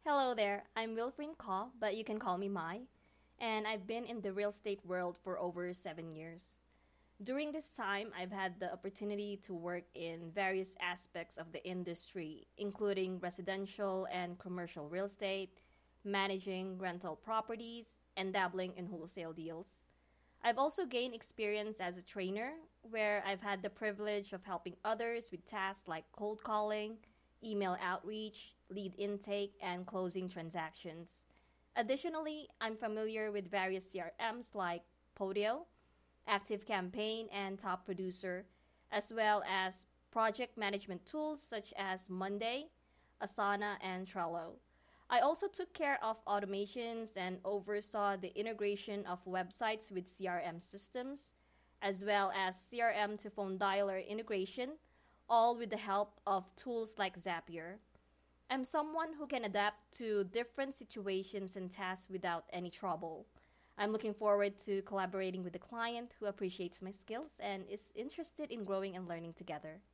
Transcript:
Hello there, I'm Wilfreen Kaw, but you can call me Mai, and I've been in the real estate world for over 7 years. During this time, I've had the opportunity to work in various aspects of the industry, including residential and commercial real estate, managing rental properties, and dabbling in wholesale deals. I've also gained experience as a trainer, where I've had the privilege of helping others with tasks like cold calling, email outreach, lead intake, and closing transactions. Additionally, I'm familiar with various CRMs like Podio, Active Campaign, and Top Producer, as well as project management tools such as Monday, Asana, and Trello. I also took care of automations and oversaw the integration of websites with CRM systems, as well as CRM to phone dialer integration, all with the help of tools like Zapier. I'm someone who can adapt to different situations and tasks without any trouble. I'm looking forward to collaborating with a client who appreciates my skills and is interested in growing and learning together.